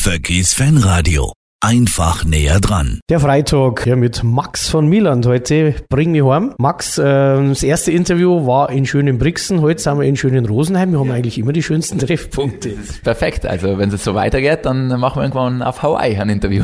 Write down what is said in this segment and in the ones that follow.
Vöckis Fanradio. Einfach näher dran. Der Freitag hier mit Max von Miland. Heute bring mich heim. Max, das erste Interview war in schönen Brixen. Heute sind wir in schönen Rosenheim. Wir haben eigentlich immer die schönsten Treffpunkte. Das ist perfekt. Also wenn es so weitergeht, dann machen wir irgendwann auf Hawaii ein Interview.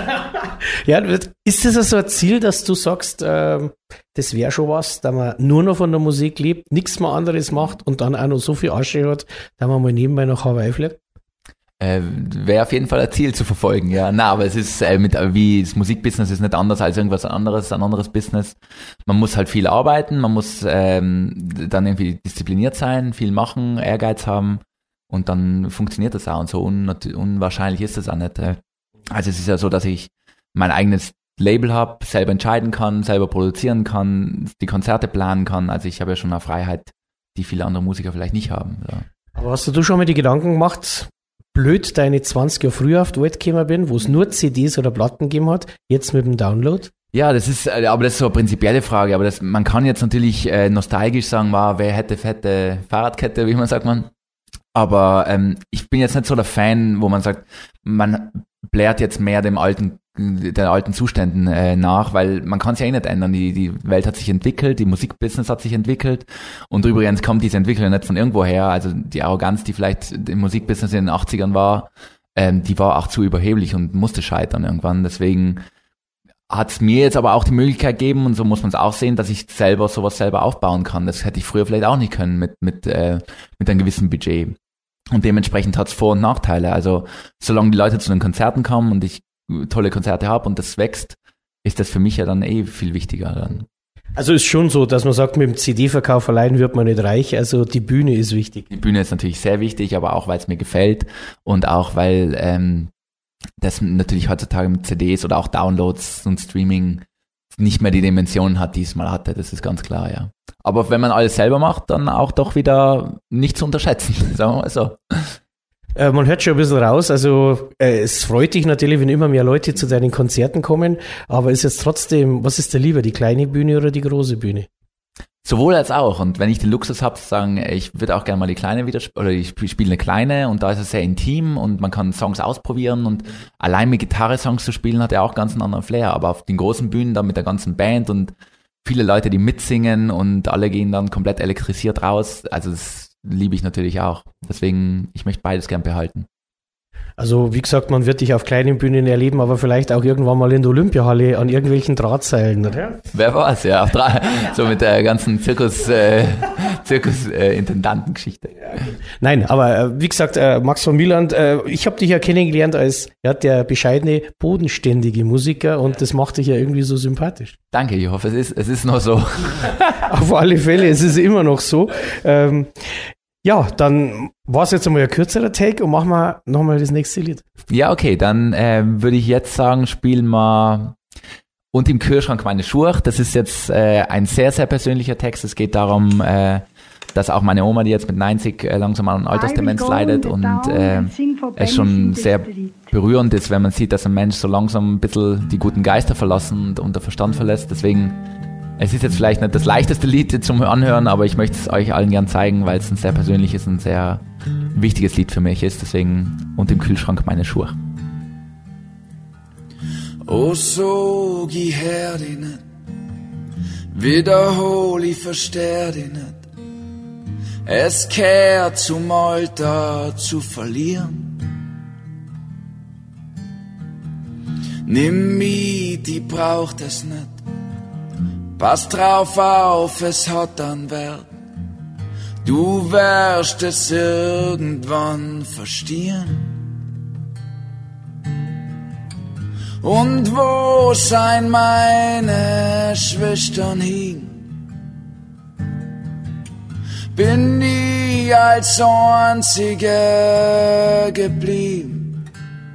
Ja, ist das so ein Ziel, dass du sagst, das wäre schon was, da man nur noch von der Musik lebt, nichts mehr anderes macht und dann auch noch so viel Asche hat, da man mal nebenbei nach Hawaii fliegt? Wäre auf jeden Fall ein Ziel zu verfolgen, ja. Na, aber es ist wie das Musikbusiness ist nicht anders als irgendwas anderes, ein anderes Business. Man muss halt viel arbeiten, man muss dann irgendwie diszipliniert sein, viel machen, Ehrgeiz haben und dann funktioniert das auch und so unwahrscheinlich ist das auch nicht. Also es ist ja so, dass ich mein eigenes Label habe, selber entscheiden kann, selber produzieren kann, die Konzerte planen kann. Also ich habe ja schon eine Freiheit, die viele andere Musiker vielleicht nicht haben. Ja. Aber hast du schon mal die Gedanken gemacht, blöd deine 20 Jahre früher auf die Welt gekommen bin, wo es nur CDs oder Platten gegeben hat, jetzt mit dem Download? Ja, das ist so eine prinzipielle Frage, aber man kann jetzt natürlich nostalgisch sagen, wer hätte fette Fahrradkette, wie man sagt man. Aber ich bin jetzt nicht so der Fan, wo man sagt, man blärt jetzt mehr den alten Zuständen nach, weil man kann es ja eh nicht ändern. Die Welt hat sich entwickelt, die Musikbusiness hat sich entwickelt und übrigens kommt diese Entwicklung nicht von irgendwo her. Also die Arroganz, die vielleicht im Musikbusiness in den 80ern war, die war auch zu überheblich und musste scheitern irgendwann. Deswegen hat es mir jetzt aber auch die Möglichkeit gegeben, und so muss man es auch sehen, dass ich sowas selber aufbauen kann. Das hätte ich früher vielleicht auch nicht können mit einem gewissen Budget. Und dementsprechend hat es Vor- und Nachteile. Also solange die Leute zu den Konzerten kommen und ich tolle Konzerte habe und das wächst, ist das für mich ja dann viel wichtiger dann. Also ist schon so, dass man sagt, mit dem CD-Verkauf allein wird man nicht reich, also die Bühne ist wichtig. Die Bühne ist natürlich sehr wichtig, aber auch, weil es mir gefällt und auch, weil das natürlich heutzutage mit CDs oder auch Downloads und Streaming nicht mehr die Dimension hat, die es mal hatte, das ist ganz klar, ja. Aber wenn man alles selber macht, dann auch doch wieder nicht zu unterschätzen, sagen wir mal so. Man hört schon ein bisschen raus, also es freut dich natürlich, wenn immer mehr Leute zu deinen Konzerten kommen, aber ist jetzt trotzdem, was ist dir lieber, die kleine Bühne oder die große Bühne? Sowohl als auch, und wenn ich den Luxus habe zu sagen, ich würde auch gerne mal die kleine oder ich spiele eine kleine und da ist es sehr intim und man kann Songs ausprobieren und allein mit Gitarre Songs zu spielen hat ja auch ganz einen anderen Flair, aber auf den großen Bühnen dann mit der ganzen Band und viele Leute, die mitsingen und alle gehen dann komplett elektrisiert raus, also das liebe ich natürlich auch. Deswegen, ich möchte beides gern behalten. Also wie gesagt, man wird dich auf kleinen Bühnen erleben, aber vielleicht auch irgendwann mal in der Olympiahalle an irgendwelchen Drahtseilen, oder? Wer weiß, ja. So mit der ganzen Zirkus-Intendantengeschichte. Nein, aber wie gesagt, Max von Miland, ich habe dich ja kennengelernt als der bescheidene, bodenständige Musiker und das macht dich ja irgendwie so sympathisch. Danke, ich hoffe, es ist noch so. Auf alle Fälle, es ist immer noch so. Ja, dann war es jetzt einmal ein kürzerer Take und machen wir nochmal das nächste Lied. Ja, okay, dann würde ich jetzt sagen, spielen wir Und im Kühlschrank meine Schuhe. Das ist jetzt ein sehr, sehr persönlicher Text. Es geht darum, dass auch meine Oma, die jetzt mit 90 langsam an Altersdemenz leidet und es schon sehr berührend ist, wenn man sieht, dass ein Mensch so langsam ein bisschen die guten Geister verlassen und der Verstand verlässt. Deswegen, es ist jetzt vielleicht nicht das leichteste Lied zum Anhören, aber ich möchte es euch allen gern zeigen, weil es ein sehr persönliches und sehr wichtiges Lied für mich ist. Deswegen Und im Kühlschrank meine Schuhe. Oh, so geh her dich nicht, wiederhol, ich versteh dich nicht. Es kehrt zum Alter zu verlieren. Nimm mit, ich braucht es nicht. Pass drauf auf, es hat dann Wert. Du wirst es irgendwann verstehen. Und wo sein meine Schwestern hin? Bin ich als einzige geblieben.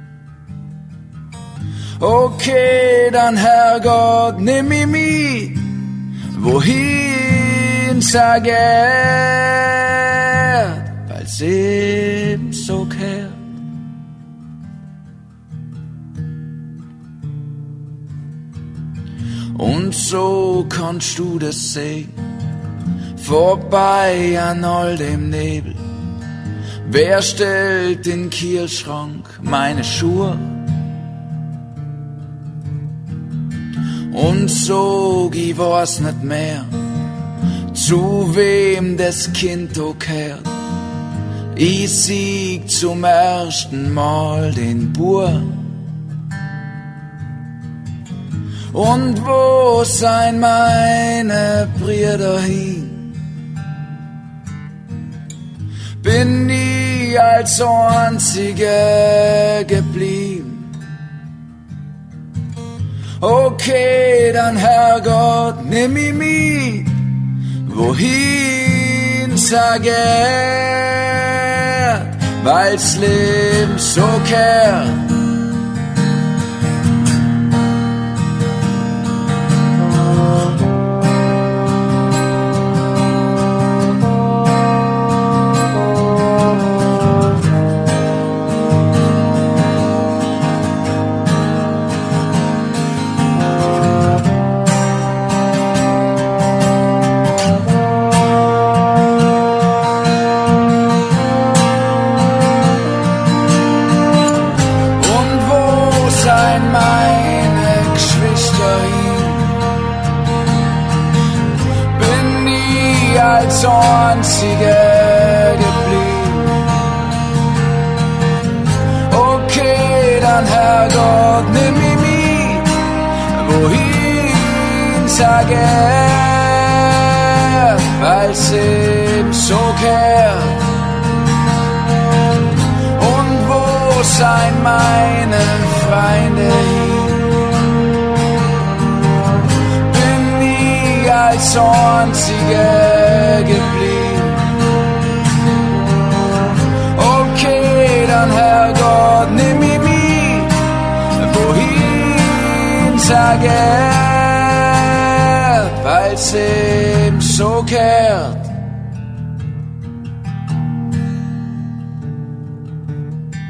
Okay, dann Herrgott, nimm mich mit, wohin sag er, weil's eben so kehrt. Und so kannst du das sehen, vorbei an all dem Nebel, Wer stellt in Kühlschrank meine Schuhe? Und sog, ich weiß nicht mehr, zu wem das Kind gehört. Ich sieg zum ersten Mal den Bur. Und wo sein meine Brüder hin? Bin ich als einziger geblieben? Okay, dann Herrgott, nimm mich mit, wohin sag er, weil's Leben so kehrt. Als einziger geblieben. Okay, dann Herrgott, nimm mich mit, wohin sag er, weil's eben so kehrt. Und wo sein meine Freunde hin? Bin ich als einziger geblieben. Okay, dann Herrgott, nimm mich mit, wohin sag er, weil's eben so kehrt.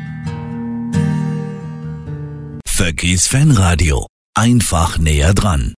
Vöckis Fanradio. Einfach näher dran.